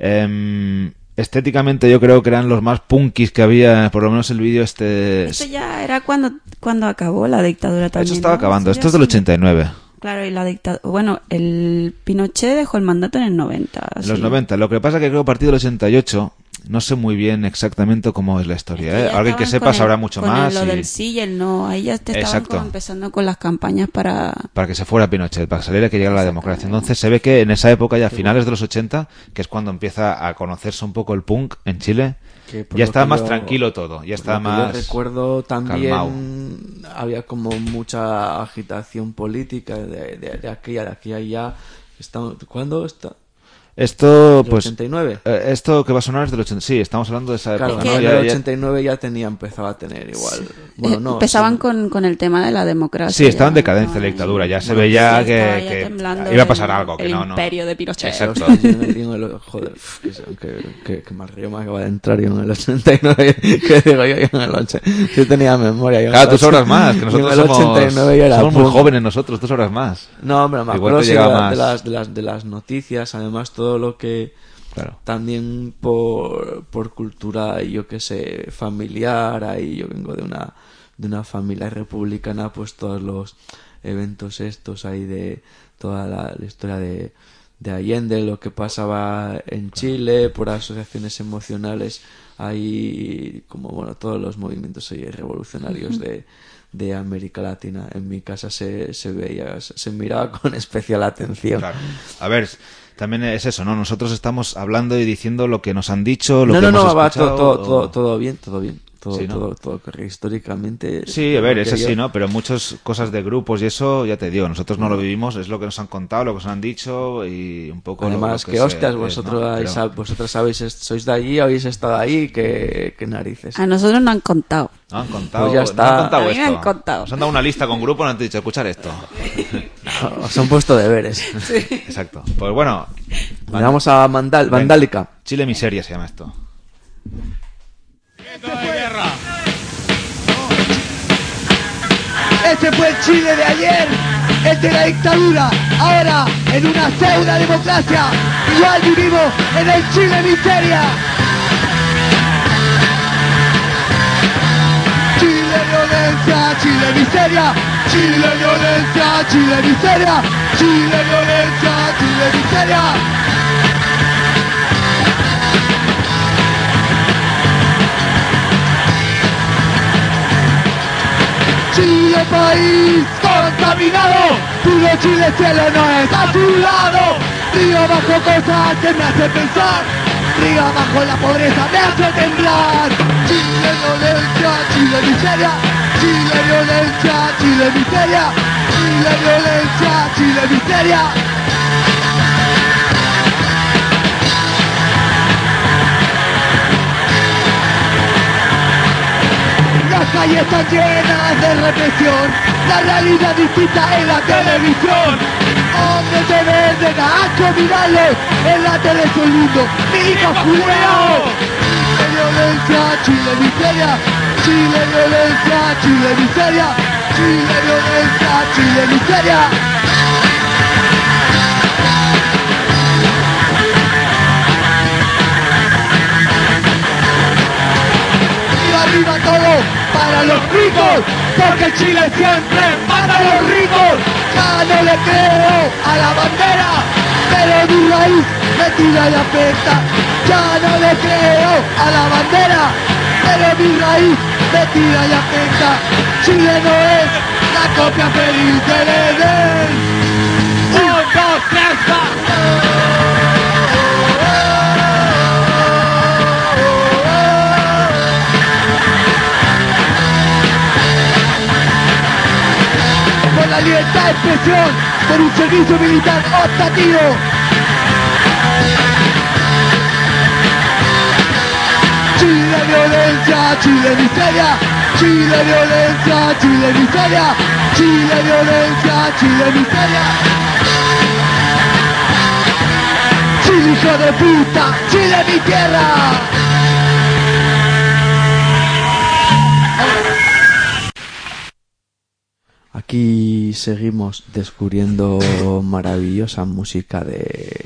Em, estéticamente yo creo que eran los más punkis que había, por lo menos el vídeo este... Esto ya era cuando, cuando acabó la dictadura también. Eso estaba ¿no? acabando, Eso esto ya es del sí. ochenta y nueve. Claro, y la dictadura... Bueno, el Pinochet dejó el mandato en el noventa. En sí. los noventa. Lo que pasa es que creo que a partir del ochenta y ocho no sé muy bien exactamente cómo es la historia. Que ¿eh? ya Alguien que estaban sepa con sabrá el- mucho con más. el- Lo y- del sí y el no. Ahí ya te estaban Exacto. como empezando con las campañas para... Para que se fuera Pinochet, para que saliera y que llegara la democracia. Entonces se ve que en esa época, ya a finales de los ochenta, que es cuando empieza a conocerse un poco el punk en Chile, Que por ya lo está que más yo- tranquilo todo. Ya por está lo que más... Yo recuerdo también calmao. había como mucha agitación política de, de, de aquella, de aquella ya. Estamos, ¿Cuándo está? Esto, ¿Del pues... ochenta y nueve? eh, esto que va a sonar es del ochenta... Sí, estamos hablando de esa Claro, época, que- ¿no? en Ya- el ya- ochenta y nueve ya tenía, empezaba a tener igual. Bueno, Eh, no. empezaban sí. con, con el tema de la democracia. Sí, estaba en ya, decadencia ¿no? la dictadura, ya se Bueno, veía sí, que- estaba ya que temblando iba a pasar el- algo, que el no, no. imperio de Pinochet. Exacto. Yo en el- yo en el- joder, uf, que, se- que, que, que mal río me acaba de entrar yo en el ochenta y nueve. Que digo yo, yo en el ochenta. Yo tenía memoria. Yo en Claro, el tú sabrás ochenta más, que nosotros yo en el somos, ochenta y nueve yo era somos muy punk. jóvenes nosotros, tú sabrás más. No, hombre, me Igual acuerdo te sí, llega de, la- más. de las, de, las, de las noticias, además todo lo que Claro. también por, por cultura, yo que sé, familiar, ahí yo vengo de una, de una familia republicana, pues todos los eventos estos ahí de toda la, la historia de, de Allende, lo que pasaba en Chile, por asociaciones emocionales, ahí como bueno, todos los movimientos ahí revolucionarios de de América Latina. En mi casa se, se veía, se, se miraba con especial atención. Claro. A ver, también es eso, ¿no? Nosotros estamos hablando y diciendo lo que nos han dicho, lo no, que no, hemos no, va escuchado, todo, todo, o- todo, todo bien, todo bien. Todo, Sí, ¿no? todo, todo correcto. Históricamente. Sí, a ver, lo es que así, yo- ¿no? Pero muchas cosas de grupos y eso, ya te digo, nosotros no lo vivimos, es lo que nos han contado, lo que nos han dicho y un poco lo- Además, lo que, que se- hostias, es, vosotros, ¿no? habéis- Pero- vosotros sabéis, es- sois de allí, habéis estado ahí, que, que narices. A nosotros nos han contado. No han contado, Pues ya no está. han contado A mí me esto. han contado. Nos han dado una lista con grupo, no han dicho, escuchar esto. Os han puesto deberes. Exacto. Pues bueno, Vamos a Mandal, venga. Vandálica. Chile Miseria se llama esto. Ese fue el Chile de ayer, el de la dictadura. Ahora, en una pseudo democracia, igual vivimos en el Chile miseria. Chile violencia, Chile miseria. Chile violencia, Chile miseria. Chile violencia, Chile miseria. Chile país contaminado, puro Chile cielo no es a tu lado. Río bajo cosas que me hacen pensar, río abajo la pobreza me hace temblar. Chile violencia, Chile miseria, Chile violencia, Chile miseria, Chile violencia, Chile miseria. Las calles están llenas de represión, la realidad distinta en la televisión. Hombres de verde, da asco mirarlos, en la tele son lindos, niños culeados. Chile violencia, Chile miseria, Chile violencia, Chile miseria, Chile violencia, Chile miseria. Y arriba todo para los ricos, porque Chile siempre mata a los ricos. Ya no le creo a la bandera, pero mi raíz me tira y afecta. Ya no le creo a la bandera, pero mi raíz metida y atenta. Chile no es la copia feliz del Edén. Un, dos, tres, va. Por la libertad de expresión, por un servicio militar optativo. Chile violencia, Chile miseria, Chile violencia, Chile miseria, Chile violencia, Chile miseria. Chile hijo de puta, Chile mi tierra. Aquí seguimos descubriendo maravillosa música de,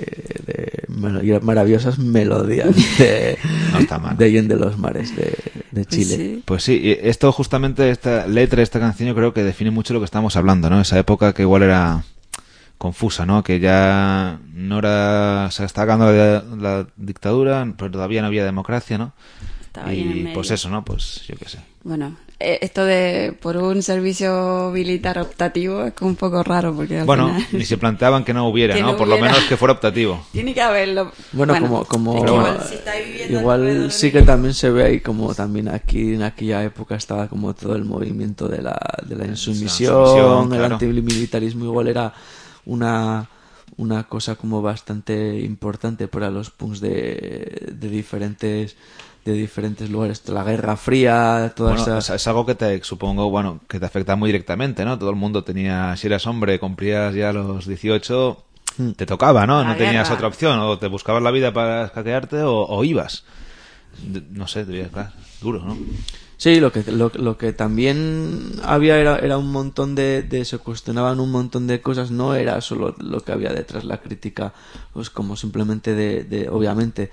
de maravillosas melodías de, no está mal. de Allende los Mares de, de Chile. Pues sí. Pues sí, esto justamente, esta letra, esta canción yo creo que define mucho lo que estamos hablando, ¿no? Esa época que igual era confusa, ¿no? Que ya no era, se estaba acabando la, la dictadura, pero todavía no había democracia, ¿no? Estaba ahí en el Y medio. pues eso, ¿no? Pues yo qué sé. Bueno, eh, esto de por un servicio militar optativo es como un poco raro porque al Bueno, final ni se planteaban que no hubiera, Que ¿no? no Por lo hubiera. menos que fuera optativo. tiene que haberlo. Bueno, como, como es que Pero igual, bueno. si estáis viviendo igual alrededor sí de- que también se ve ahí como también aquí en aquella época estaba como todo el movimiento de la, de la insumisión, insumisión, el claro. antimilitarismo igual era una una cosa como bastante importante para los punks de, de diferentes de diferentes lugares, la Guerra Fría, toda Bueno, esa... es, es algo que te, supongo, bueno, que te afecta muy directamente, ¿no? Todo el mundo tenía, si eras hombre, cumplías ya los dieciocho, te tocaba, ¿no? La No tenías guerra. otra opción, o te buscabas la vida para escaquearte o, o ibas. De- no sé, debía estar duro, ¿no? Sí, lo que lo, lo que también había era, era un montón de, de se cuestionaban un montón de cosas, no era solo lo que había detrás la crítica, pues como simplemente de, de obviamente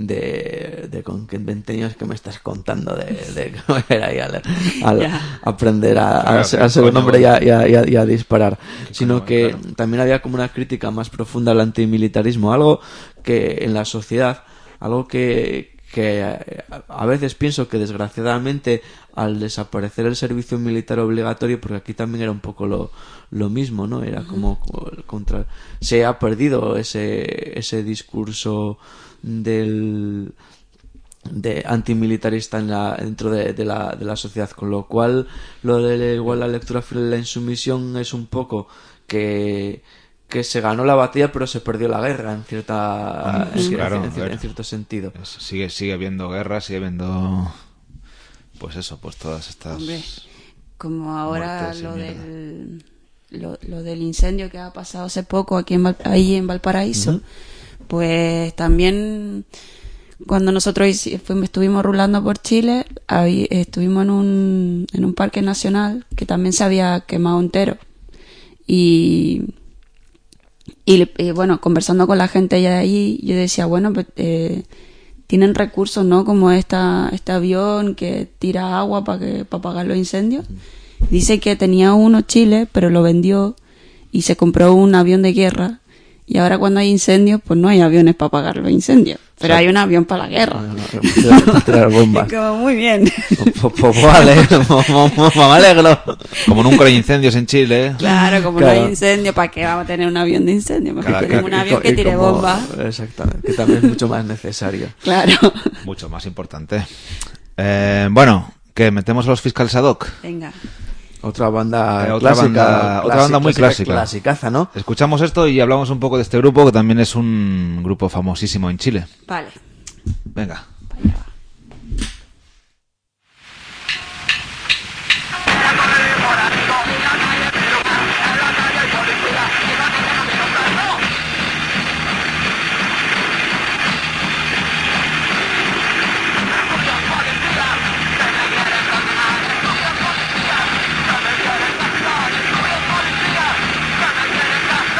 de, de con que veinte años que me estás contando de, de cómo era ahí al, al Ya. aprender a, a Claro, ser, qué a ser un coño hombre y voy. a, y a- y a- y a disparar, sino coño voy, que claro. también había como una crítica más profunda al antimilitarismo, algo que en la sociedad, algo que que eh, a veces pienso que desgraciadamente al desaparecer el servicio militar obligatorio, porque aquí también era un poco lo, lo mismo, ¿no? Era como co- contra, se ha perdido ese ese discurso del de antimilitarista en la, dentro de, de la, de la sociedad, con lo cual lo de igual la lectura fiel de la insumisión es un poco que que se ganó la batalla pero se perdió la guerra en cierta Pues en, cier- claro, en a cier- ver. en cierto sentido. Es- sigue sigue habiendo guerra, sigue habiendo, pues eso, pues todas estas... Hombre, como ahora muertes y lo mierda. del lo, lo del incendio que ha pasado hace poco aquí en Val- ahí en Valparaíso, pues también cuando nosotros hici- fuimos- estuvimos rulando por Chile, ahí estuvimos en un en un parque nacional que también se había quemado entero y y, le- y, bueno, conversando con la gente de allí, yo decía, bueno, pues, eh, tienen recursos, ¿no? Como esta, este avión que tira agua para que para apagar los incendios. Dice que tenía uno Chile, pero lo vendió y se compró un avión de guerra. Y ahora cuando hay incendios, pues no hay aviones para apagar los incendios. Pero O sea, hay un avión para la guerra. No, no, no, tirar- tirar bombas. Como muy bien. Pues, pues vale, me alegro. Como nunca hay incendios en Chile, ¿eh? Claro, como no Claro. hay incendio, ¿para qué vamos a tener un avión de incendio? Mejor Cada- tenemos un cada- avión Y que co- y tire como- bombas. Exactamente, que también es mucho más necesario. Claro. mucho más importante. Eh, bueno, ¿qué? ¿Metemos a los fiscales ad hoc? Venga. Otra banda Eh, otra clásica, banda- otra banda muy clásica. clasicaza, ¿no? Escuchamos esto y hablamos un poco de este grupo, que también es un grupo famosísimo en Chile. Vale. Venga. Allá va.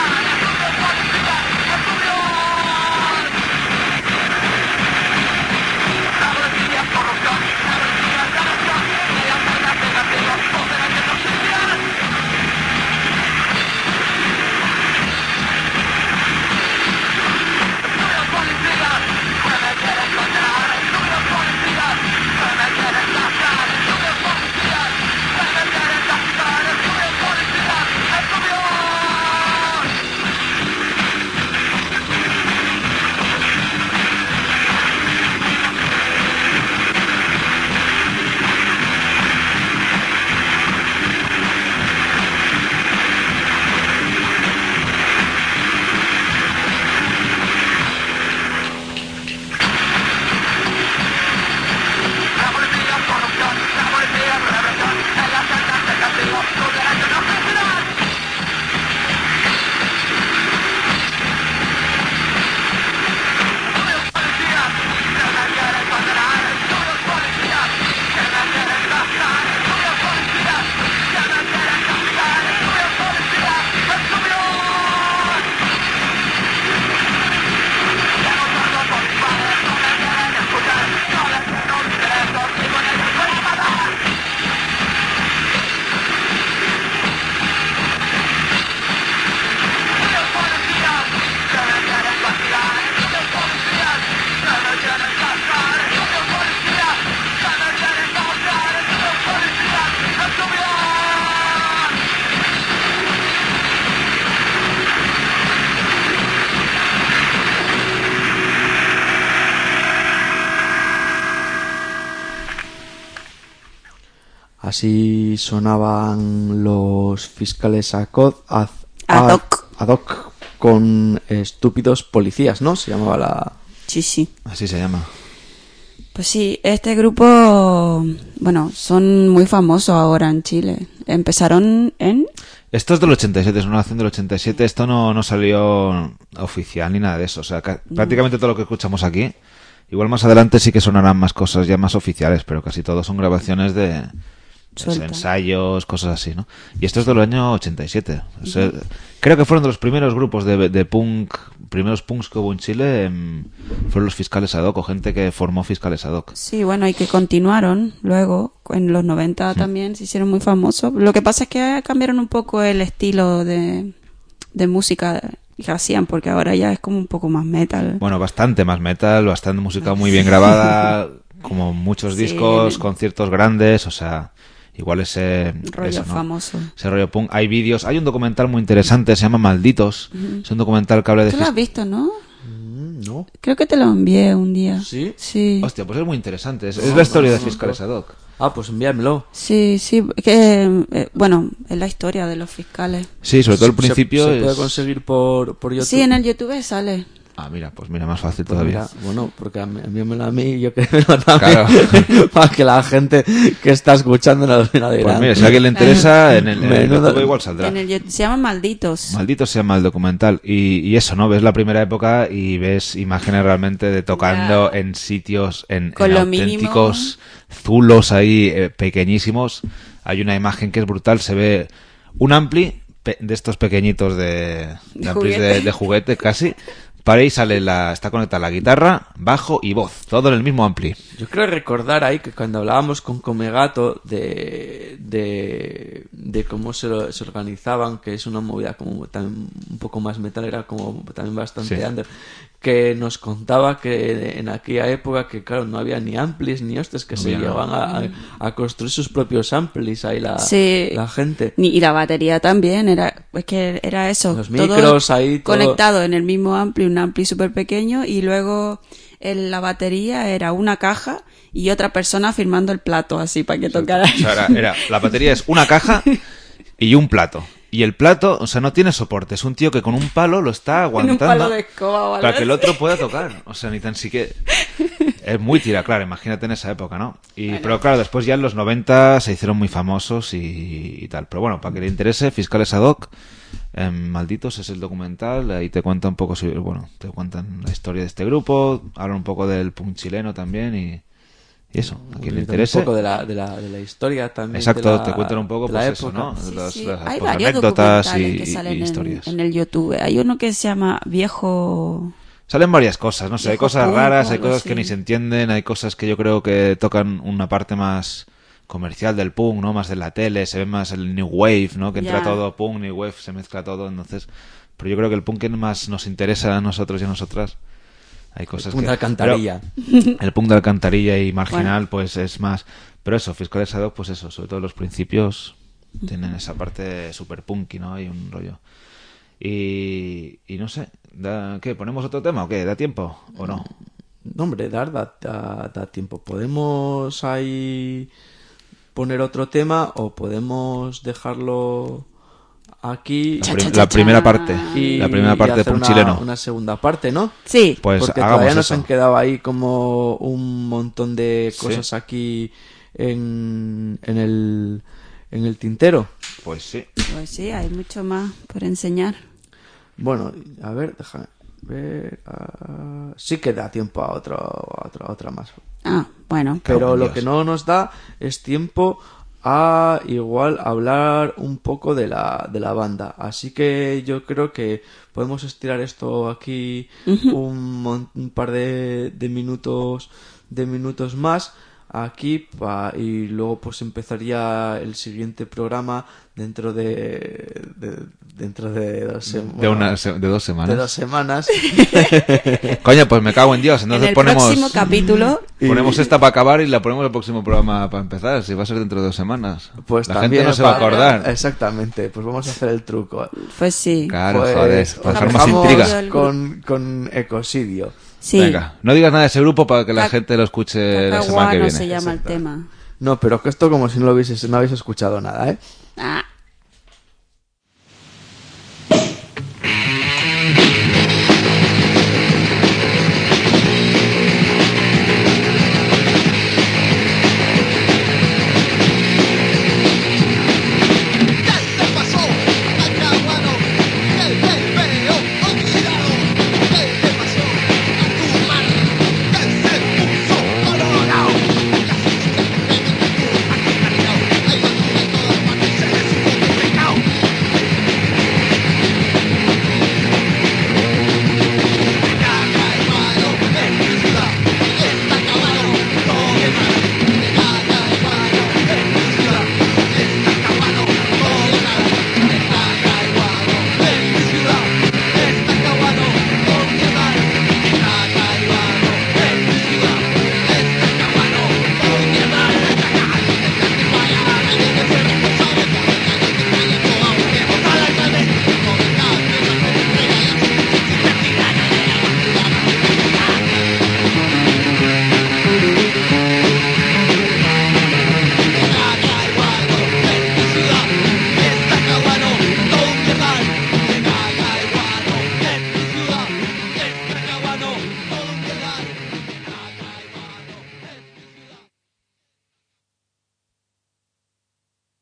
Policía, Así sonaban los fiscales ad hoc, ad, Ad hoc. ad hoc con estúpidos policías, ¿no? Se llamaba la... Sí, sí. Así se llama. Pues sí, este grupo, bueno, son muy famosos ahora en Chile. Empezaron en... Esto es del ochenta y siete, es una nación del ochenta y siete. Esto no, no salió oficial ni nada de eso. O sea, ca- No. prácticamente todo lo que escuchamos aquí. Igual más adelante sí que sonarán más cosas ya más oficiales, pero casi todo son grabaciones de, de Suelta. ensayos, cosas así, ¿no? Y esto es del año ochenta y siete. O sea, creo que fueron de los primeros grupos de, de punk, primeros punks que hubo en Chile, em, fueron los fiscales ad hoc, o gente que formó fiscales ad hoc. Sí, bueno, y que continuaron luego, en los noventa también se hicieron muy famosos. Lo que pasa es que cambiaron un poco el estilo de, de música que hacían, porque ahora ya es como un poco más metal. Bueno, bastante más metal, bastante música muy bien grabada, como muchos Sí. discos, conciertos grandes, o sea, igual ese Rollo eso, ¿no? famoso. Ese rollo punk. Hay vídeos, hay un documental muy interesante, se llama Malditos. Es un documental que habla de Tú lo fis- has visto, ¿no? Mm, ¿no? Creo que te lo envié un día. ¿Sí? Sí. Hostia, pues es muy interesante. Es, es la historia de fiscales ad hoc. Ah, pues envíamelo. Sí, sí, que, eh, bueno, es la historia de los fiscales. Sí, sobre todo al Se- principio ¿Se, puede es- conseguir por, por YouTube? Sí, en el YouTube sale. Ah, mira, pues mira, más fácil Pues todavía. mira, bueno, porque a mí- envíamelo a mí y yo que me lo también. Claro. Para que la gente que está escuchando no lo dirá. Pues mira, si a alguien le interesa, en el, en el Menudo- YouTube igual saldrá. En el YouTube- se llama Malditos. Maldito se llama el documental. Y, y eso, ¿no? Ves la primera época y ves imágenes realmente de tocando Ya. en sitios, en, Con en lo auténticos zulos ahí eh, pequeñísimos. Hay una imagen que es brutal. Se ve un ampli pe- de estos pequeñitos de, de, De amplis juguete. de, de juguete casi. Para ahí sale la, está conectada la guitarra, bajo y voz. Todo en el mismo ampli. Yo creo recordar ahí que cuando hablábamos con Comegato de, de, de cómo se, lo- se organizaban, que es una movida como también un poco más metal, era como también bastante Sí. under, que nos contaba que en aquella época que claro no había ni amplis ni hostias, que No se había, no. llevaban a, a- a construir sus propios amplis ahí la, Sí. la gente. Ni- Y la batería también, era es que era eso. Los todo micros ahí, todo- conectado en el mismo ampli, un ampli súper pequeño, y luego en la batería era una caja y otra persona firmando el plato así para que tocara. O sea, era, era- la batería es una caja y un plato. Y el plato, o sea, no tiene soporte. Es un tío que con un palo lo está En un aguantando palo de escoba o algo para que el así. otro pueda tocar. O sea, ni tan siquiera... Es muy tira, claro, imagínate en esa época, ¿no? Y, Pero claro, después ya en los noventa se hicieron muy famosos y, y tal. Pero bueno, para que le interese, Fiscales ad hoc, eh, Malditos es el documental. Ahí te cuenta un poco, sobre- bueno, te cuentan la historia de este grupo, hablan un poco del punk chileno también y, y eso, a quien le interese. Un poco de la, de la, de la historia también. Exacto, de la- te cuentan un poco de la pues eso, época. ¿no? Sí, Las- sí. las- Hay pues, varios anécdotas documentales y, que y- salen y en, historias. en el YouTube. Hay uno que se llama Viejo... Salen varias cosas, no sé, hay Viejo cosas punk, raras, hay algo cosas que así. ni se entienden, hay cosas que yo creo que tocan una parte más comercial del punk, ¿no? Más de la tele, se ve más el new wave, ¿no? Que entra Ya. todo punk, new wave, se mezcla todo, entonces... Pero yo creo que el punk que más nos interesa a nosotros y a nosotras... Hay cosas punk que... de alcantarilla. Pero el punk de alcantarilla y marginal, pues es más... Pero eso, Fiscales ad hoc, pues eso, sobre todo los principios tienen esa parte super punky, ¿no? Hay un rollo... Y, y no sé, da, ¿qué? ¿Ponemos otro tema o qué? ¿Da tiempo o no? No, hombre, dar da, da, da tiempo. Podemos ahí poner otro tema o podemos dejarlo aquí La, Cha, prim- cha, la cha, primera cha. parte, y, la primera parte y de hacer punk una, chileno. una segunda parte, ¿no? Sí, Pues Porque hagamos todavía nos eso. han quedado ahí como un montón de Sí. cosas aquí en, en el en el tintero. Pues sí. pues sí, hay mucho más por enseñar. Bueno, a ver, déjame ver. ah, sí que da tiempo a otro, a otra, a otra más. Ah, bueno. Pero Cago en lo Dios. que no nos da es tiempo a igual hablar un poco de la, de la banda. Así que yo creo que podemos estirar esto aquí un, mon- un par de, de minutos de minutos más aquí pa- y luego pues empezaría el siguiente programa dentro de, de- dentro de dos, sem- De, bueno, una, se- de dos de semanas. dos semanas. Coño, pues me cago en Dios. Entonces en el ponemos, próximo capítulo, ponemos esta para acabar y la ponemos el próximo programa para empezar. Si va a ser dentro de dos semanas. Pues la también gente no se va a pa- acordar. Exactamente, pues vamos a hacer el truco. pues sí. Claro, Pues, joder. Para os dejar más dejamos intriga. Con, con Ecosidio. Sí. Venga, no digas nada de ese grupo para que la Ca- gente lo escuche la semana que Cacahuano viene. se llama el Exacto. tema. No, pero que esto como si no lo hubieses, no habéis escuchado nada, ¿eh? Ah.